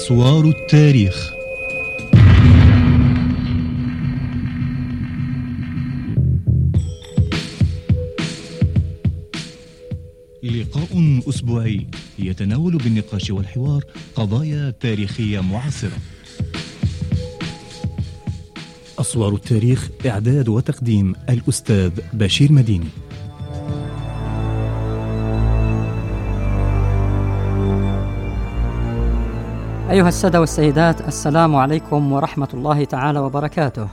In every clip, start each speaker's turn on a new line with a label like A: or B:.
A: أسوار التاريخ. لقاء أسبوعي يتناول بالنقاش والحوار قضايا تاريخية معاصرة. أسوار التاريخ، إعداد وتقديم الأستاذ بشير مديني.
B: أيها السادة والسيدات، السلام عليكم ورحمة الله تعالى وبركاته.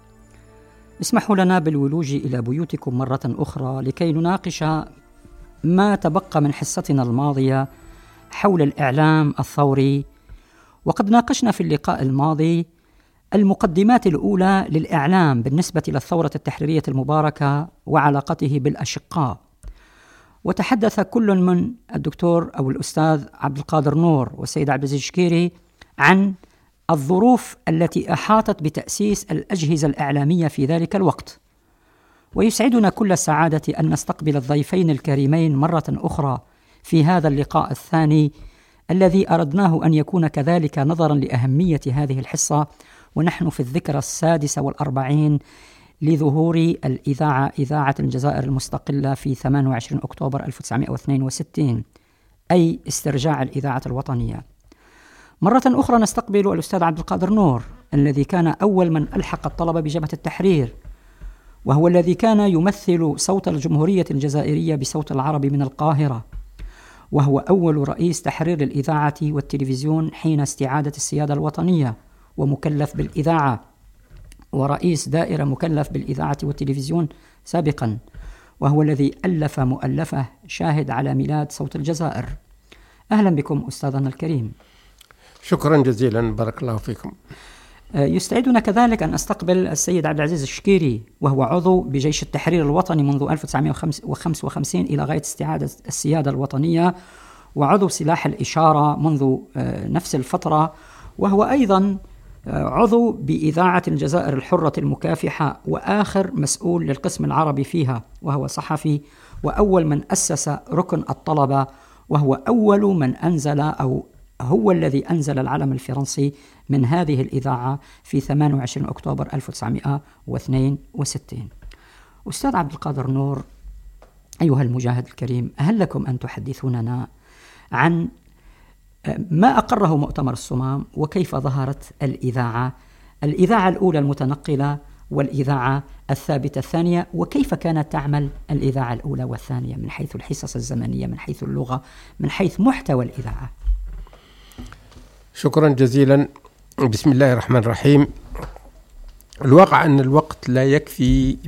B: اسمحوا لنا بالولوج إلى بيوتكم مرة أخرى لكي نناقش ما تبقى من حصتنا الماضية حول الإعلام الثوري. وقد ناقشنا في اللقاء الماضي المقدمات الأولى للإعلام بالنسبة للثورة التحريرية المباركة وعلاقته بالأشقاء، وتحدث كل من الدكتور أو الأستاذ عبد القادر نور والسيد عبد العزيز الشكيري عن الظروف التي أحاطت بتأسيس الأجهزة الإعلامية في ذلك الوقت. ويسعدنا كل السعادة أن نستقبل الضيفين الكريمين مرة أخرى في هذا اللقاء الثاني الذي أردناه أن يكون كذلك نظرا لأهمية هذه الحصة، ونحن في الذكرى 46 لظهور الإذاعة، إذاعة الجزائر المستقلة في 28 أكتوبر 1962، أي استرجاع الإذاعة الوطنية. مرة أخرى نستقبل الأستاذ عبد القادر نور الذي كان أول من ألحق الطلبة بجبهة التحرير، وهو الذي كان يمثل صوت الجمهورية الجزائرية بصوت العرب من القاهرة، وهو أول رئيس تحرير للإذاعة والتلفزيون حين استعادة السيادة الوطنية، ومكلف بالإذاعة، ورئيس دائرة مكلف بالإذاعة والتلفزيون سابقا، وهو الذي ألف مؤلفة شاهد على ميلاد صوت الجزائر. أهلا بكم أستاذنا الكريم.
C: شكرا جزيلا، بارك الله فيكم.
B: يسعدنا كذلك أن أستقبل السيد عبد العزيز الشكيري، وهو عضو بجيش التحرير الوطني منذ 1955 إلى غاية استعادة السيادة الوطنية، وعضو سلاح الإشارة منذ نفس الفترة، وهو أيضا عضو بإذاعة الجزائر الحرة المكافحة وآخر مسؤول للقسم العربي فيها، وهو صحفي وأول من أسس ركن الطلبة، وهو أول من أنزل أو هو الذي أنزل العلم الفرنسي من هذه الإذاعة في 28 أكتوبر 1962. أستاذ عبد القادر نور، أيها المجاهد الكريم، هل لكم أن تحدثوننا عن ما أقره مؤتمر الصمام وكيف ظهرت الإذاعة الأولى المتنقلة والإذاعة الثابتة الثانية، وكيف كانت تعمل الإذاعة الأولى والثانية من حيث الحصص الزمنية، من حيث اللغة، من حيث محتوى الإذاعة؟
C: شكرا جزيلا. بسم الله الرحمن الرحيم. الواقع أن الوقت لا يكفي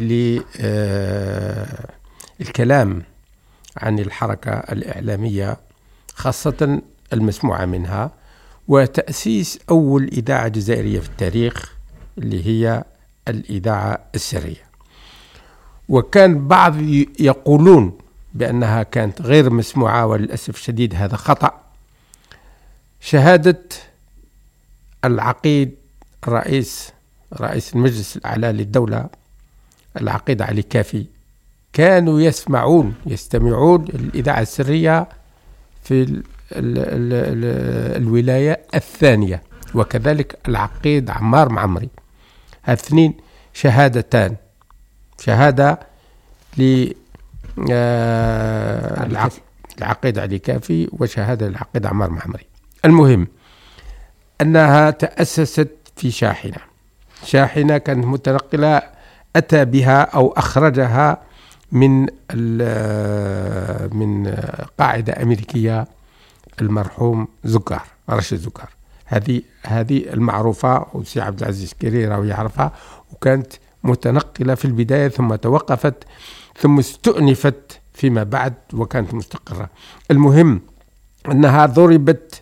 C: للكلام عن الحركة الإعلامية، خاصة المسموعة منها، وتأسيس أول إذاعة جزائرية في التاريخ اللي هي الإذاعة السرية. وكان بعض يقولون بأنها كانت غير مسموعة، وللأسف الشديد هذا خطأ. شهادة العقيد رئيس المجلس الأعلى للدولة العقيد علي كافي، كانوا يستمعون الإذاعة السرية في الولاية الثانية، وكذلك العقيد عمار معمري. هالاثنين شهادتان، شهادة للعقيد علي كافي وشهادة للعقيد عمار معمري. المهم أنها تأسست في شاحنة كانت متنقلة، أتى بها أو أخرجها من قاعدة أمريكية المرحوم رشيد زكار. هذه المعروفة، وسي عبد العزيز الشكيري راهو يعرفها، وكانت متنقلة في البداية ثم توقفت ثم استؤنفت فيما بعد وكانت مستقرة. المهم أنها ضربت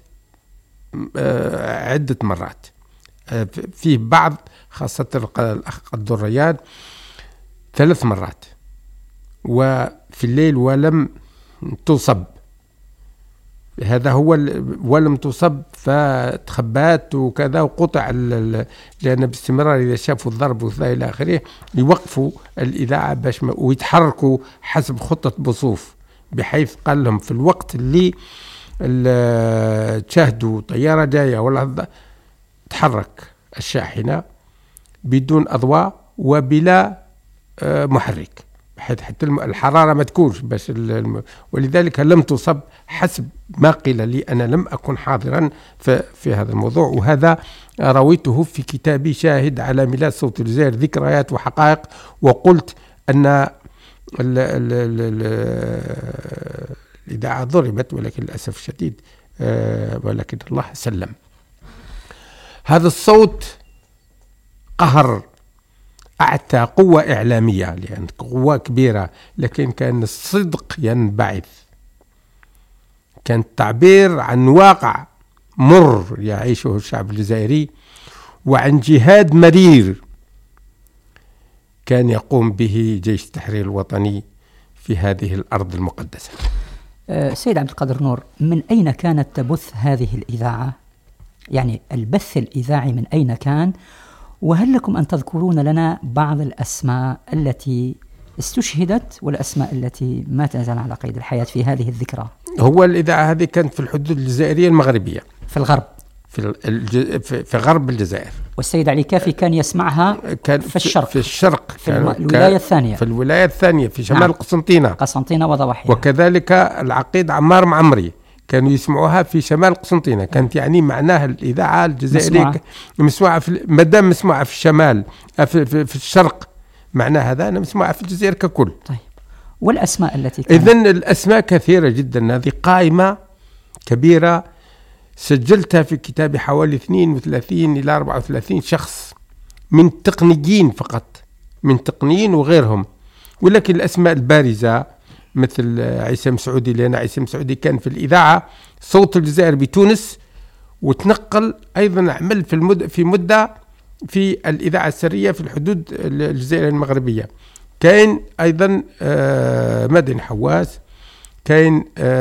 C: عدة مرات، فيه بعض خاصة الأخ الدريان 3 مرات، وفي الليل ولم تصب. هذا هو ولم تصب، فتخبات وكذا وقطع، لأن باستمرار إذا شافوا الضرب وإلى آخره يوقفوا الإذاعة باش ويتحركوا حسب خطة بصوف، بحيث قال لهم في الوقت اللي تشاهدوا طيارة جاية ولا تحرك الشاحنة بدون أضواء وبلا محرك، حتى الحرارة ما تكونش باش ولذلك لم تصب حسب ما قيل لي. أنا لم أكن حاضرا في هذا الموضوع، وهذا رويته في كتابي شاهد على ميلاد صوت الجزائر ذكريات وحقائق، وقلت أن الإذاعة ضربت، ولكن للأسف الشديد ولكن الله سلم. هذا الصوت قهر، أعطى قوة إعلامية لأن قوة كبيرة، لكن كان الصدق ينبعث، كان تعبير عن واقع مر يعيشه الشعب الجزائري وعن جهاد مرير كان يقوم به جيش التحرير الوطني في هذه الأرض المقدسة.
B: سيد عبد القادر نور، من أين كانت تبث هذه الإذاعة؟ يعني البث الإذاعي من أين كان؟ وهل لكم أن تذكرون لنا بعض الأسماء التي استشهدت والأسماء التي ما تزال على قيد الحياة في هذه الذكرى؟
C: هو الإذاعة هذه كانت في الحدود الجزائرية المغربية،
B: في الغرب،
C: في غرب الجزائر.
B: والسيد علي كافي كان يسمعها في الشرق،
C: في
B: الولاية الثانية،
C: في الولاية الثانية في شمال
B: قسنطينة وضواحيها.
C: وكذلك العقيد عمار معمري كانوا يسمعوها في شمال قسنطينة. كانت يعني معناها الإذاعة الجزائرية مسموعة مادام مسموعة في الشمال في الشرق، معناها هذا أنا مسموعة في الجزائر ككل.
B: طيب، والأسماء التي
C: إذن الأسماء كثيرة جدا، هذه قائمة كبيرة سجلتها في كتابي، حوالي 32 إلى 34 شخص من تقنيين فقط، من تقنيين وغيرهم. ولكن الأسماء البارزة مثل عيسى مسعودي، لأن عيسى مسعودي كان في الإذاعة صوت الجزائر بتونس، وتنقل أيضا عمل في مدة في الإذاعة السرية في الحدود الجزائرية المغربية. كاين أيضا مدني حواس، كاين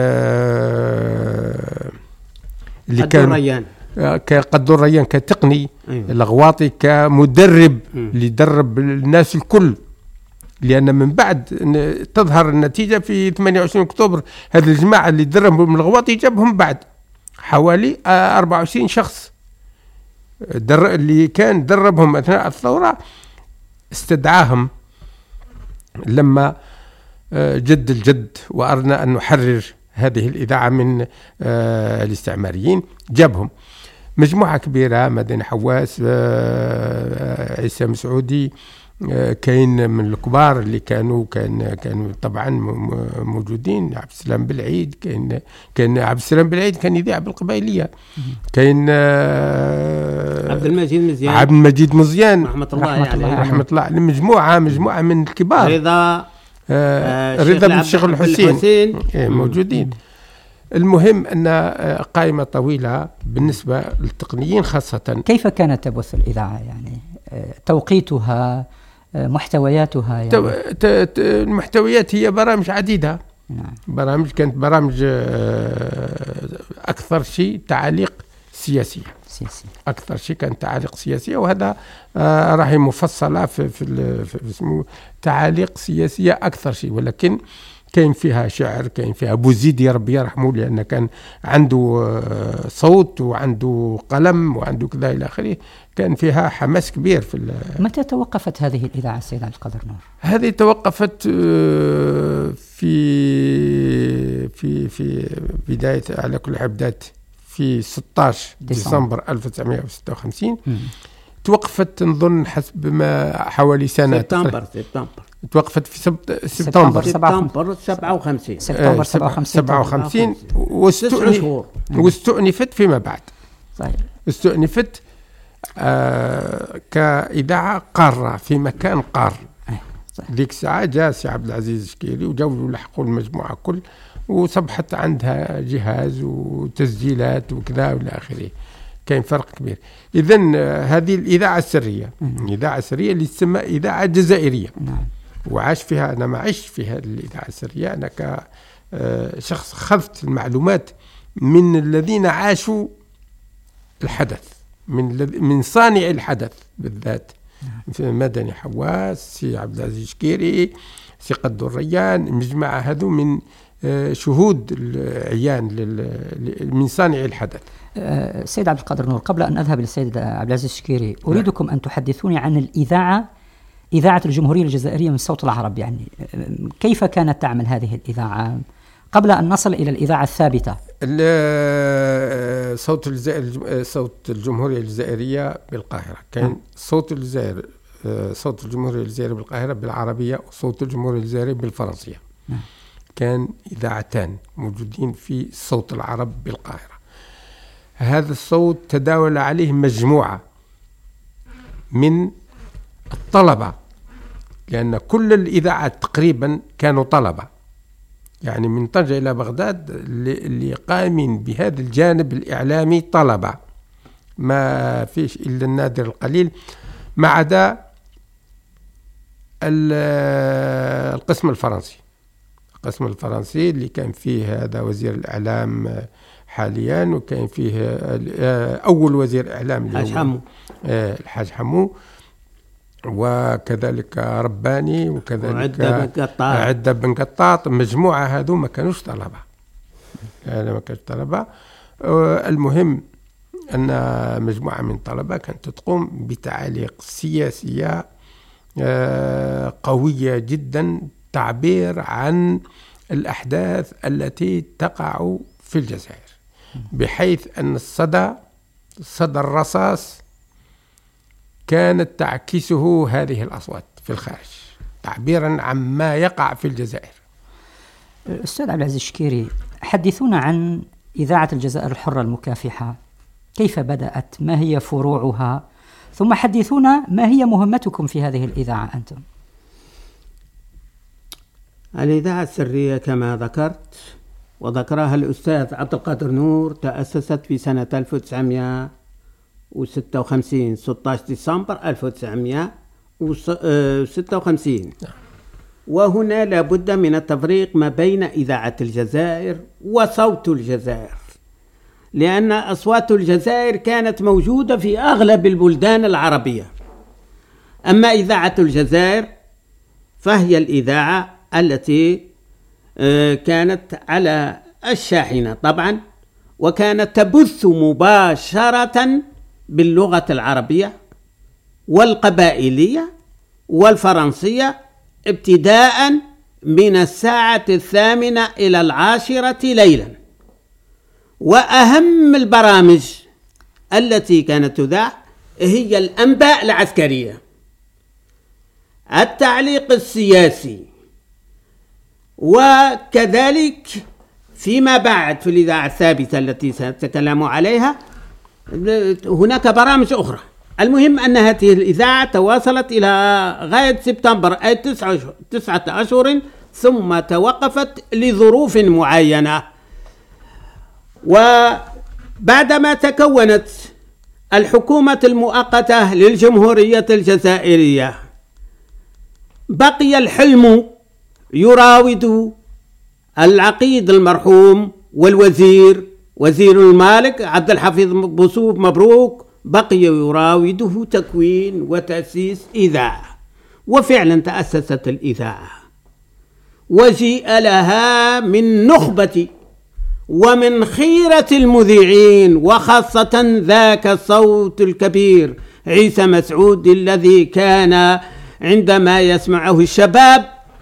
C: اللي كان قدور ريان كتقني، أيوة. الغواطي كمدرب اللي درب الناس الكل، لأن من بعد تظهر النتيجة في 28 أكتوبر. هذه الجماعة اللي دربهم من الغواطي جابهم بعد حوالي 24 شخص اللي كان دربهم أثناء الثورة، استدعاهم لما جد الجد وأردنا أن نحرر هذه الإذاعة من الاستعماريين، جابهم مجموعة كبيرة، مدني حواس، عيسى مسعودي، كاين من الكبار اللي كانوا طبعا موجودين، عبد السلام بالعيد، كان عبد السلام بالعيد كان يذيع بالقبائلية، كاين
D: عبد
C: المجيد مزيان
D: رحمة الله عليه،
C: مجموعة من الكبار، رضا بن الشيخ الحسين موجودين. المهم أن قائمة طويلة بالنسبة للتقنيين خاصة.
B: كيف كانت تبث الإذاعة؟ يعني توقيتها، محتوياتها؟ يعني
C: المحتويات هي برامج عديدة.
B: نعم.
C: كانت برامج أكثر شيء تعاليق سياسية. أكثر شيء كانت تعاليق سياسية، وهذا راهي مفصلة في اسمه تعاليق سياسية أكثر شيء، ولكن كان فيها شعر، كان فيها بوزيدي ربي يرحمه، لأن كان عنده صوت وعنده قلم وعنده كذا إلى آخره، كان فيها حماس كبير
B: متى توقفت هذه الإذاعة السيد عبد القادر نور؟
C: هذه توقفت في بداية، على كل حال بدأت في 16 ديسمبر 1956. توقفت نظن حسب ما حوالي سنة.
D: سبتمبر
C: توقفت في سبتمبر
D: 57
C: واستؤنفت فيما بعد.
B: صحيح.
C: استؤنفت كإذاعة قارة في مكان قار. ذيك الساعة جاء سي عبد العزيز الشكيري وجاوا لحقوا المجموعة كل، وصبحت عندها جهاز وتسجيلات وكذا والى آخره. كاين فرق كبير. إذن هذه الإذاعة السرية، الإذاعة السرية اللي تسمى إذاعة جزائرية. وعاش فيها، أنا ما عشت في هذه الإذاعة السرية، أنا كشخص خذت المعلومات من الذين عاشوا الحدث، من صانع الحدث بالذات، في مدني حواس، سي عبد العزيز الشكيري، سي قدور ريان، المجموعة هذو شهود العيان من صانع الحدث.
B: سيد عبد القادر نور، قبل أن أذهب للسيد عبد العزيز الشكيري أريدكم أن تحدثوني عن إذاعة الجمهورية الجزائرية من صوت العرب. يعني كيف كانت تعمل هذه الإذاعة قبل أن نصل إلى الإذاعة الثابتة؟
C: صوت الجمهورية الجزائرية بالقاهرة كان صوت الجمهورية الجزائرية بالقاهرة بالعربية، وصوت الجمهورية الجزائرية بالفرنسية. كان إذاعتان موجودين في صوت العرب بالقاهرة. هذا الصوت تداول عليه مجموعة من الطلبة، لأن كل الإذاعات تقريبا كانوا طلبة، يعني من طنجة إلى بغداد اللي قائمين بهذا الجانب الإعلامي طلبة، ما فيش إلا النادر القليل، ما عدا القسم الفرنسي اللي كان فيه هذا وزير الإعلام حاليا، وكان فيه أول وزير إعلام الحاج حمو، وكذلك رباني، وكذلك عدة بن قطاط. مجموعة هذو ما كانوش طلبة، المهم أن مجموعة من طلبة كانت تقوم بتعليق سياسية قوية جدا، تعبير عن الأحداث التي تقع في الجزائر، بحيث أن صدى الرصاص كانت تعكسه هذه الأصوات في الخارج، تعبيرا عن ما يقع في الجزائر.
B: أستاذ عبد العزيز الشكيري، حدثونا عن إذاعة الجزائر الحرة المكافحة، كيف بدأت؟ ما هي فروعها؟ ثم حدثونا ما هي مهمتكم في هذه الإذاعة أنتم؟
D: الإذاعة السرية كما ذكرت وذكرها الأستاذ عبد القادر نور تأسست في سنة 1956 16 ديسمبر 1956. وهنا لابد من التفريق ما بين إذاعة الجزائر وصوت الجزائر، لأن أصوات الجزائر كانت موجودة في أغلب البلدان العربية. أما إذاعة الجزائر فهي الإذاعة التي كانت على الشاحنة طبعا، وكانت تبث مباشرة باللغة العربية والقبائلية والفرنسية ابتداء من الساعة 8 إلى 10 ليلا. وأهم البرامج التي كانت تذاع هي الأنباء العسكرية، التعليق السياسي، وكذلك فيما بعد في الإذاعة الثابتة التي سنتكلم عليها هناك برامج أخرى. المهم أن هذه الإذاعة تواصلت إلى غاية سبتمبر، أي 9 أشهر، ثم توقفت لظروف معينة. وبعدما تكونت الحكومة المؤقتة للجمهورية الجزائرية بقي الحلم يراود العقيد المرحوم وزير المالك عبد الحفيظ بوصوف مبروك، بقي يراوده تكوين وتأسيس إذاعة. وفعلا تأسست الإذاعة وجيء لها من نخبة ومن خيرة المذيعين، وخاصة ذاك الصوت الكبير عيسى مسعود، الذي كان عندما يسمعه الشباب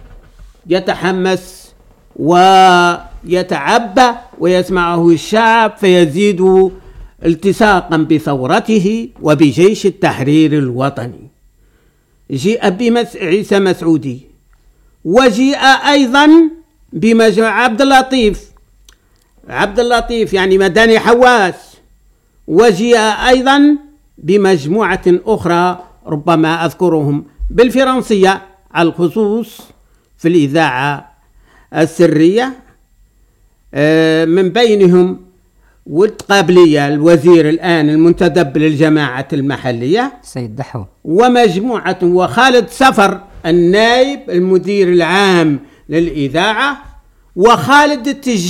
D: يتحمس ويتعبى، ويسمعه الشعب فيزيد التصاقا بثورته وبجيش التحرير الوطني. جيء عيسى مسعودي، وجيء أيضا عبد اللطيف يعني مداني حواس، وجيء أيضا بمجموعة أخرى ربما أذكرهم بالفرنسية على الخصوص في الإذاعة السرية، من بينهم ولد قابلية الوزير الآن المنتدب للجماعة المحلية
B: سيد دحو،
D: ومجموعة، وخالد سفر النائب المدير العام للإذاعة، وخالد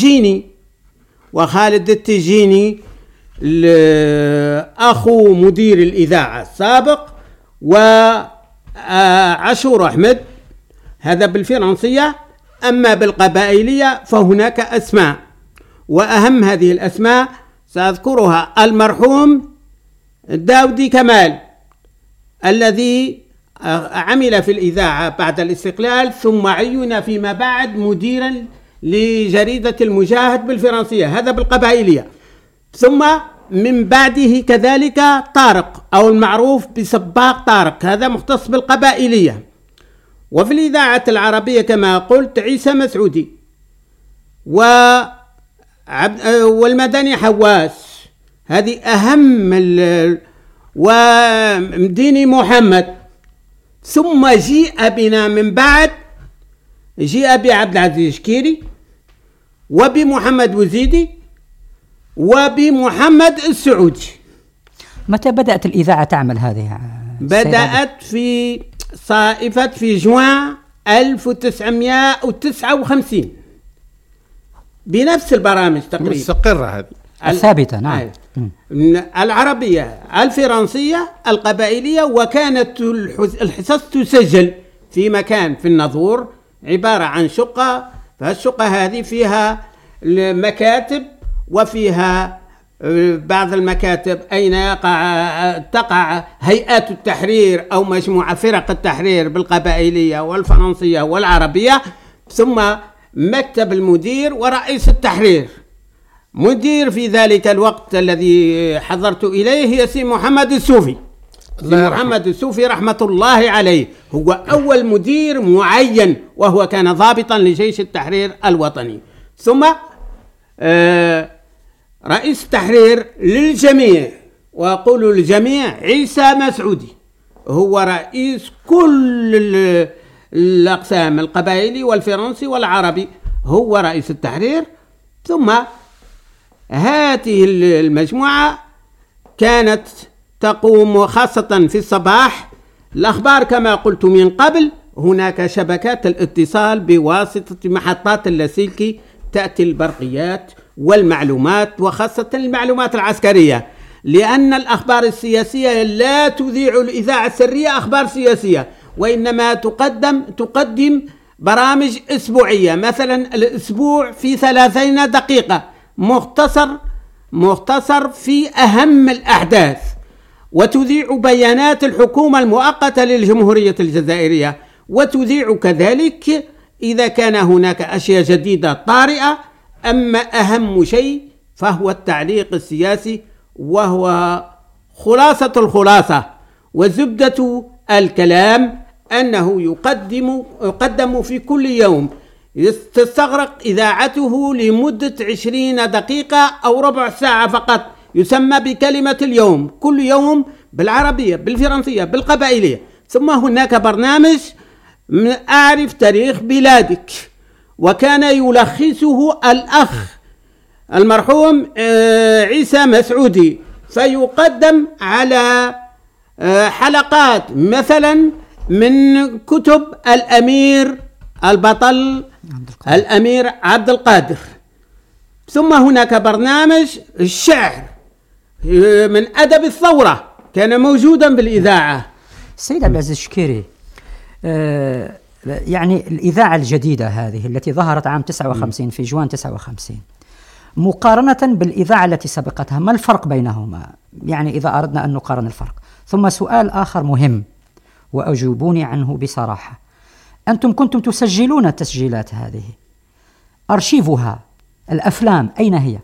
D: التجيني أخو مدير الإذاعة السابق، وعاشور أحمد هذا بالفرنسية. أما بالقبائلية فهناك أسماء، وأهم هذه الأسماء سأذكرها: المرحوم داودي كمال الذي عمل في الإذاعة بعد الاستقلال، ثم عين فيما بعد مديرا لجريدة المجاهد بالفرنسية، هذا بالقبائلية. ثم من بعده كذلك طارق أو المعروف بسباق طارق، هذا مختص بالقبائلية. وفي الإذاعة العربية كما قلت عيسى مسعودي، والمدني حواس، هذه أهم ومديني محمد. ثم جيء بنا من بعد، جيء بعبد العزيز شكيري وبمحمد وزيدي وبمحمد السعودي.
B: متى بدأت الإذاعة تعمل هذه؟
D: بدأت في صائفة في جوان 1959 بنفس البرامج تقريبا
C: مستقرة هذه
B: الثابتة. نعم.
D: العربية، الفرنسية، القبائلية، وكانت الحصص تسجل في مكان في النظور عبارة عن شقة، فالشقة هذه فيها مكاتب، وفيها بعض المكاتب أين تقع هيئات التحرير أو مجموعة فرق التحرير بالقبائلية والفرنسية والعربية، ثم مكتب المدير ورئيس التحرير. مدير في ذلك الوقت الذي حضرت إليه هي سي محمد السوفي. محمد السوفي رحمة الله عليه هو أول مدير معين، وهو كان ضابطا لجيش التحرير الوطني. ثم رئيس التحرير للجميع، وأقول للجميع، عيسى مسعودي هو رئيس كل الأقسام، القبائلي والفرنسي والعربي، هو رئيس التحرير. ثم هذه المجموعة كانت تقوم خاصة في الصباح الأخبار كما قلت من قبل. هناك شبكات الاتصال بواسطة محطات اللاسلكي تأتي البرقيات والمعلومات، وخاصة المعلومات العسكرية، لأن الأخبار السياسية لا تذيع الإذاعة السرية أخبار سياسية، وإنما تقدم برامج أسبوعية، مثلا الأسبوع في 30 دقيقة مختصر في أهم الأحداث، وتذيع بيانات الحكومة المؤقتة للجمهورية الجزائرية، وتذيع كذلك إذا كان هناك أشياء جديدة طارئة. أما أهم شيء فهو التعليق السياسي، وهو خلاصة الخلاصة وزبدة الكلام، أنه يقدم في كل يوم، تستغرق إذاعته لمدة 20 دقيقة أو ربع ساعة فقط، يسمى بكلمة اليوم، كل يوم بالعربية بالفرنسية بالقبائلية. ثم هناك برنامج أعرف تاريخ بلادك، وكان يلخصه الأخ المرحوم عيسى مسعودي، فيقدم على حلقات مثلا من كتب الأمير البطل الأمير عبد القادر. ثم هناك برنامج الشعر من أدب الثورة كان موجودا بالإذاعة.
B: السيد عبد العزيز شكيري، يعني الإذاعة الجديدة هذه التي ظهرت عام 59 في جوان 59 مقارنة بالإذاعة التي سبقتها، ما الفرق بينهما؟ يعني إذا أردنا أن نقارن الفرق. ثم سؤال آخر مهم وأجيبوني عنه بصراحة، أنتم كنتم تسجلون التسجيلات هذه، أرشيفها الأفلام أين هي؟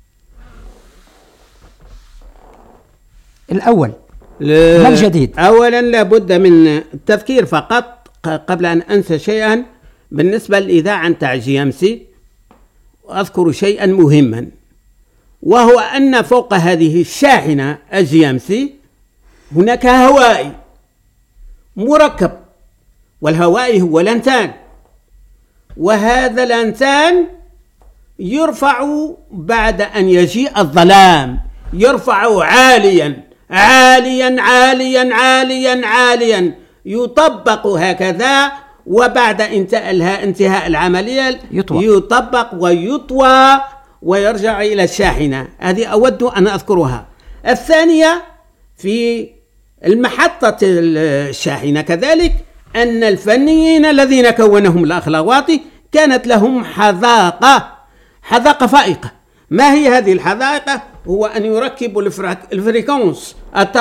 B: الأول ما الجديد؟
D: أولا لابد من التذكير فقط قبل أن أنسى شيئا بالنسبة للإذاعة نتاع GMC، أذكر شيئا مهما، وهو أن فوق هذه الشاحنة GMC هناك هوائي مركب، والهوائي هو لانتان، وهذا الأنتان يرفع بعد أن يجيء الظلام، يرفع عاليا عاليا عاليا عاليا عاليا، يطبق هكذا، وبعد انتهاء العملية يطبق ويطوى ويرجع إلى الشاحنة. هذه أود أن أذكرها. الثانية في المحطة الشاحنة كذلك أن الفنيين الذين كونهم الأخ الغواطي كانت لهم حذاقة فائقة. ما هي هذه الحذاقة؟ هو أن يركبوا الفريكونس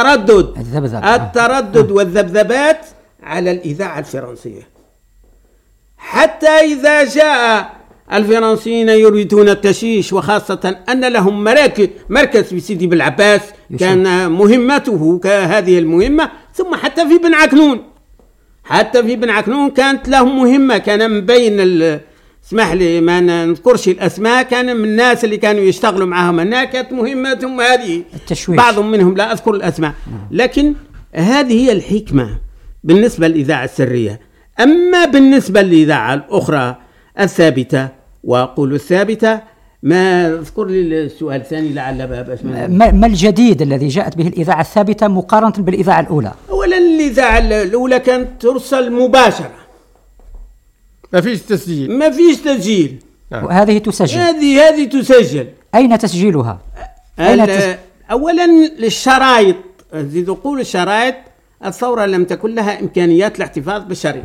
D: التردد والذبذبات على الإذاعة الفرنسية، حتى إذا جاء الفرنسيين يريدون التشيش، وخاصة أن لهم مركز في سيدي بالعباس كان مهمته كهذه المهمة، ثم حتى في بن عكنون كانت لهم مهمة. كان من بين اسمح لي ما نذكرش الأسماء، كان من الناس اللي كانوا يشتغلوا معهم هناك كانت مهمتهم هذه التشويش. بعضهم منهم لا أذكر الأسماء، لكن هذه هي الحكمة بالنسبة للإذاعة السرية. أما بالنسبة للإذاعة الأخرى الثابتة، وأقول الثابتة، ما اذكر لي السؤال الثاني لعل
B: ما الجديد الذي جاءت به الإذاعة الثابتة مقارنة بالإذاعة الأولى؟
D: أولا الإذاعة الأولى كانت ترسل مباشرة،
C: ما فيش
D: تسجيل.
B: وهذه تسجل.
D: هذه تسجل.
B: أين تسجيلها؟
D: أولا الشرايط، زيد أقول الشرايط، الثورة لم تكن لها إمكانيات الاحتفاظ بالشريط،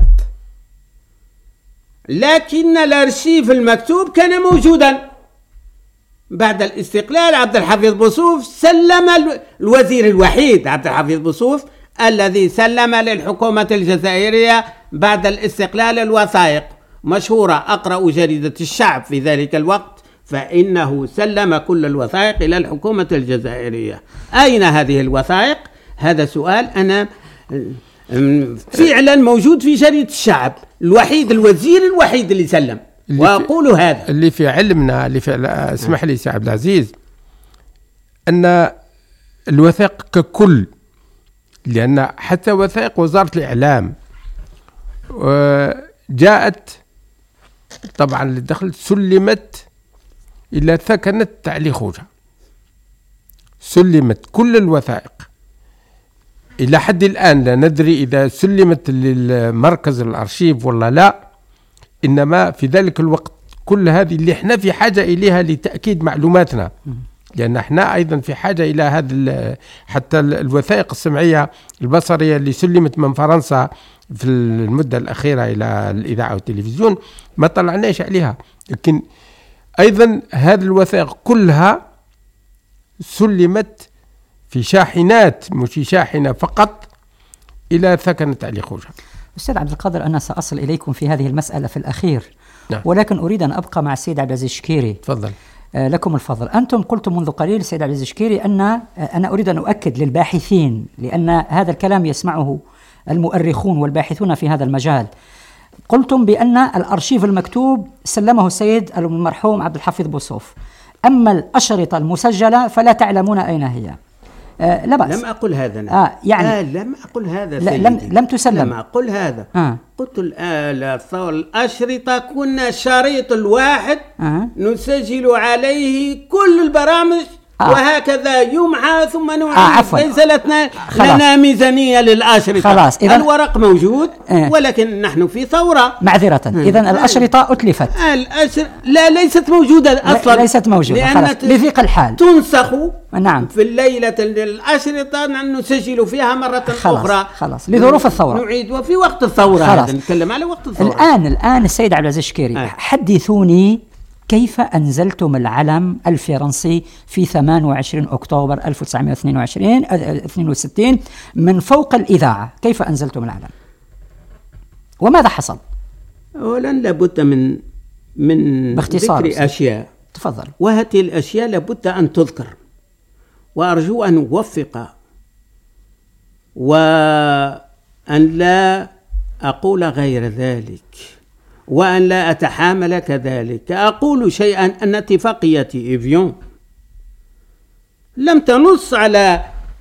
D: لكن الأرشيف المكتوب كان موجودا. بعد الاستقلال عبد الحفيظ بوصوف سلم الوزير الوحيد عبد الحفيظ بوصوف الذي سلم للحكومة الجزائرية بعد الاستقلال الوثائق مشهورة، أقرأ جريدة الشعب في ذلك الوقت، فإنه سلم كل الوثائق إلى الحكومة الجزائرية. أين هذه الوثائق؟ هذا سؤال أنا فعلا موجود في جريدة الشعب، الوزير الوحيد اللي سلم. وأقول هذا
C: اللي في علمنا، اسمح لي سي عبد العزيز، أن الوثائق ككل، لأن حتى وثائق وزارة الإعلام جاءت طبعا للدخل، سلمت إلى ثكنة علي خوجة، سلمت كل الوثائق إلى حد الآن. لا ندري إذا سلمت للمركز الأرشيف ولا لا، إنما في ذلك الوقت كل هذه اللي احنا في حاجة إليها لتأكيد معلوماتنا، لأن احنا أيضا في حاجة إلى هذا حتى الوثائق السمعية البصرية اللي سلمت من فرنسا في المدة الأخيرة إلى الإذاعة والتلفزيون ما طلعناش عليها، لكن أيضا هذه الوثائق كلها سلمت في شاحنات، مش شاحنة فقط، إلى ثكنة علي خوجة.
B: أستاذ عبد القادر، أنا سأصل إليكم في هذه المسألة في الأخير، نعم. ولكن أريد أن أبقى مع السيد عبد العزيز الشكيري.
C: تفضل.
B: لكم الفضل. أنتم قلتم منذ قليل السيد عبد العزيز الشكيري أن أنا أريد أن أؤكد للباحثين، لأن هذا الكلام يسمعه المؤرخون والباحثون في هذا المجال، قلتم بأن الأرشيف المكتوب سلمه السيد المرحوم عبد الحفيظ بوصوف، أما الأشرطة المسجلة فلا تعلمون أين هي. لا بأس.
D: لم أقل هذا لم أقل هذا
B: لم تسلم.
D: لم أقل هذا. قلت الأشرطة كنا الشريط الواحد نسجل عليه كل البرامج وهكذا يمحى ثم نعيد. ليس لنا ميزانية للأشرطة.
B: خلاص.
D: الورق موجود ولكن نحن في ثورة.
B: معذرة. إذن الأشرطة أتلفت.
D: لا ليست موجودة أصلا.
B: ليست موجودة. خلاص. لضيق الحال.
D: تنسخ.
B: نعم.
D: في الليلة الأشرطة نسجل فيها مرة أخرى.
B: خلاص. لظروف الثورة.
D: نعيد وفي وقت الثورة.
B: خلاص.
D: نتكلم على وقت الثورة.
B: الآن السيد عبد العزيز الشكيري، حدثوني كيف أنزلتم العلم الفرنسي في 28 أكتوبر 1962 من فوق الإذاعة؟ كيف أنزلتم العلم وماذا حصل؟
D: أولا لابد من ذكر أشياء.
B: تفضل.
D: وهذه الأشياء لابد أن تذكر، وأرجو أن أوفق وأن لا أقول غير ذلك وأن لا أتحامل كذلك. أقول شيئا أن اتفاقية إيفيون لم تنص على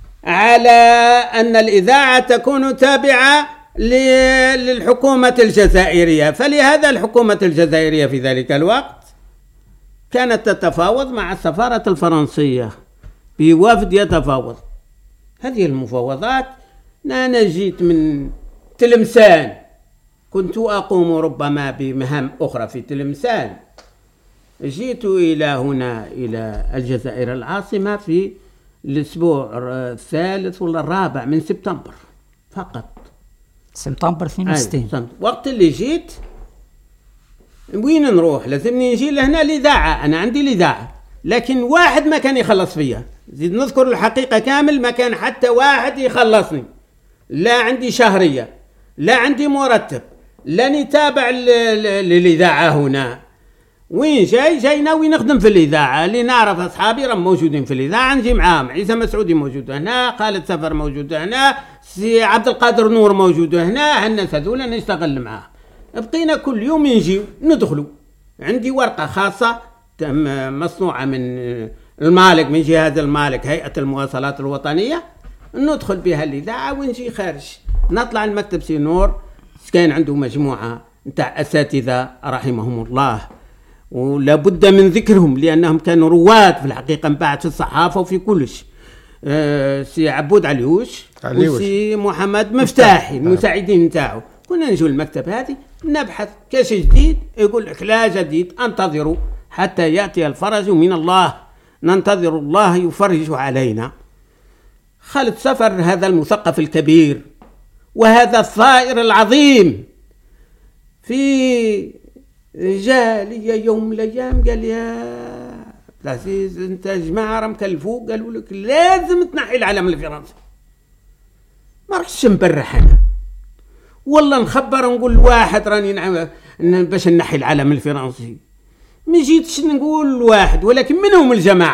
D: أن الإذاعة تكون تابعة للحكومة الجزائرية، فلهذا الحكومة الجزائرية في ذلك الوقت كانت تتفاوض مع السفارة الفرنسية بوفد يتفاوض. هذه المفاوضات أنا جيت من تلمسان، كنت أقوم ربما بمهام أخرى في تلمسان، جئت إلى هنا إلى الجزائر العاصمة في الأسبوع الثالث ولا الرابع من سبتمبر فقط.
B: سبتمبر 62.
D: وقت اللي جيت وين نروح؟ لازمني نجي لهنا الإذاعة، أنا عندي الإذاعة، لكن واحد ما كان يخلص فيها. زيد نذكر الحقيقة كامل، ما كان حتى واحد يخلصني، لا عندي شهرية، لا عندي مرتب، لا نتابع للإذاعة هنا. وين جاي ناوي نخدم في الإذاعة، اللي نعرف أصحابي راهم موجودين في الإذاعة نجي معاهم. عيسى مسعودي موجود هنا، خالد سفر موجود هنا، سي عبد القادر نور موجود هنا، هالناس هذولا نشتغل معاهم. بقينا كل يوم نجي ندخلوا. عندي ورقة خاصة مصنوعة من المالك، من جهاز المالك، هيئة المواصلات الوطنية، ندخل بها الإذاعة ونجي خارج. نطلع المكتب سي نور، كان عنده مجموعة نتاع أساتذة رحمهم الله، ولا بد من ذكرهم لأنهم كانوا رواد في الحقيقة من بعد في الصحافة وفي كلش. سي عبود عليوش وسي محمد مفتاحي المساعدين نتاعو. كنا نجوا المكتب هذه نبحث كاش جديد، يقول لك لا جديد، انتظروا حتى يأتي الفرج من الله، ننتظر الله يفرج علينا. خالد سفر هذا المثقف الكبير وهذا الثائر العظيم في جالي يوم من الأيام قال يا العزيز انت جماعة راهم كلفوك، قالوا لك لازم تنحي العلم الفرنسي. ما رحتش نبرح انا، والله نخبر ونقول واحد راني باش نحي العلم الفرنسي، ما جيتش نقول واحد، ولكن منهم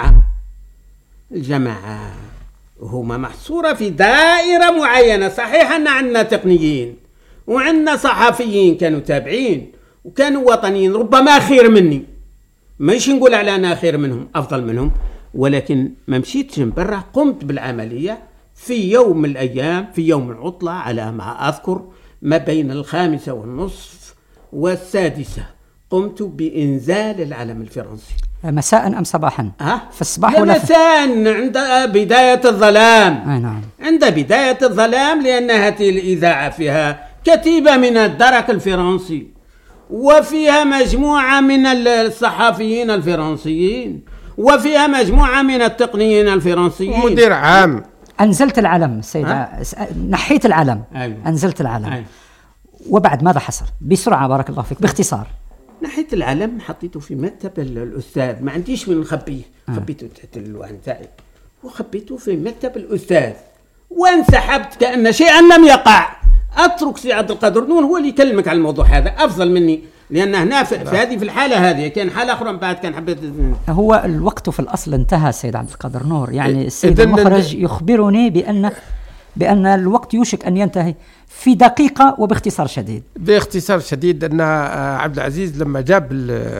D: الجماعة هما محصورة في دائرة معينة. صحيح أن عندنا تقنيين وعندنا صحفيين كانوا تابعين وكانوا وطنيين ربما خير مني، ماشي نقول على أنا خير منهم أفضل منهم، ولكن ما مشيتش نبرح. قمت بالعملية في يوم من الأيام، في يوم العطلة على ما أذكر، ما بين 5:30 و6 قمت بإنزال العلم الفرنسي.
B: مساء أم صباحا؟
D: في الصباح ولا مساء؟ عند بداية الظلام.
B: نعم،
D: عند بداية الظلام، لأن هذه الإذاعة فيها كتيبة من الدرك الفرنسي، وفيها مجموعة من الصحفيين الفرنسيين، وفيها مجموعة من التقنيين الفرنسيين،
C: مدير عام.
B: أنزلت العلم سيدة، نحيت العلم.
D: أيوة.
B: أنزلت العلم.
D: أيوة.
B: وبعد ماذا حصل؟ بسرعة بارك الله فيك، باختصار.
D: نحيت العلم، حطيته في مكتب الأستاذ، ما عنديش من نخبيه، خبيته تحت الوان تاعي وخبيته في مكتب الأستاذ، وانسحبت كأن شيئا لم يقع. أترك سي عبد القادر نور هو اللي يكلمك على الموضوع هذا أفضل مني، لأن هنا في هذه في الحالة هذه كان حالة أخرى بعد كان حبيت.
B: هو الوقت في الأصل انتهى سيد عبد القادر نور، يعني السيد المخرج يخبرني بأن الوقت يوشك أن ينتهي في دقيقة وباختصار شديد.
C: باختصار شديد أن عبد العزيز لما جاب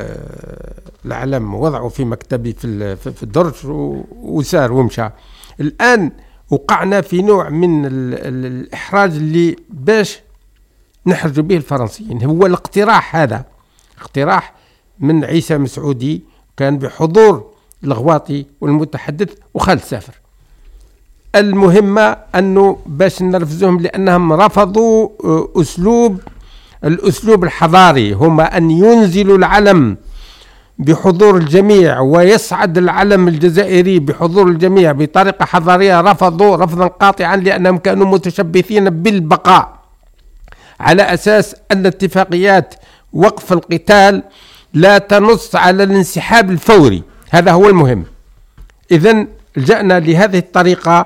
C: العلم وضعه في مكتبي في الدرج وسار ومشى. الآن وقعنا في نوع من الإحراج اللي باش نحرج به الفرنسيين. هو الاقتراح هذا اقتراح من عيسى مسعودي، كان بحضور الغواطي والمتحدث وخالد سافر. المهمة أنه باش نرفزهم لأنهم رفضوا الأسلوب الحضاري، هما أن ينزلوا العلم بحضور الجميع ويصعد العلم الجزائري بحضور الجميع بطريقة حضارية. رفضوا رفضا قاطعا لأنهم كانوا متشبثين بالبقاء، على أساس أن اتفاقيات وقف القتال لا تنص على الانسحاب الفوري. هذا هو المهم. إذن لجأنا لهذه الطريقة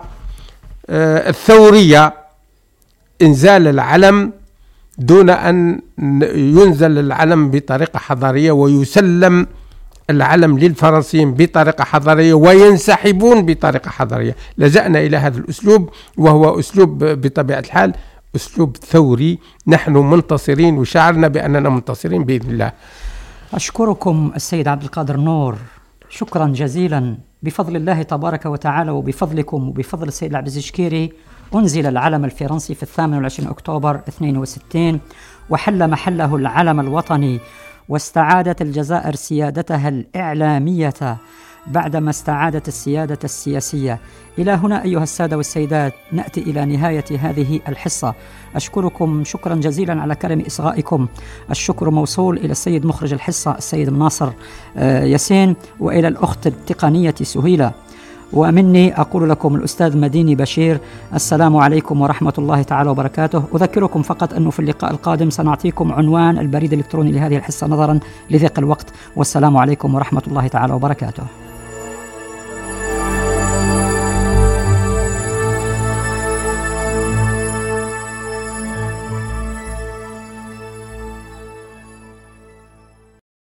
C: الثورية، إنزال العلم دون أن ينزل العلم بطريقة حضارية ويسلم العلم للفرنسيين بطريقة حضارية وينسحبون بطريقة حضارية. لجأنا إلى هذا الأسلوب، وهو أسلوب بطبيعة الحال أسلوب ثوري. نحن منتصرين وشعرنا بأننا منتصرين بإذن الله.
B: أشكركم السيد عبد القادر نور شكرا جزيلا. بفضل الله تبارك وتعالى وبفضلكم وبفضل السيد عبد العزيز شكيري أنزل العلم الفرنسي في 28 أكتوبر 62، وحل محله العلم الوطني، واستعادت الجزائر سيادتها الإعلامية بعدما استعادت السيادة السياسية. إلى هنا أيها السادة والسيدات نأتي إلى نهاية هذه الحصة. أشكركم شكرا جزيلا على كرم إصغائكم. الشكر موصول إلى السيد مخرج الحصة السيد مناصر ياسين، وإلى الأخت التقنية سهيلة، ومني أقول لكم الأستاذ مديني بشير السلام عليكم ورحمة الله تعالى وبركاته. أذكركم فقط أنه في اللقاء القادم سنعطيكم عنوان البريد الإلكتروني لهذه الحصة نظرا لضيق الوقت، والسلام عليكم ورحمة الله تعالى وبركاته.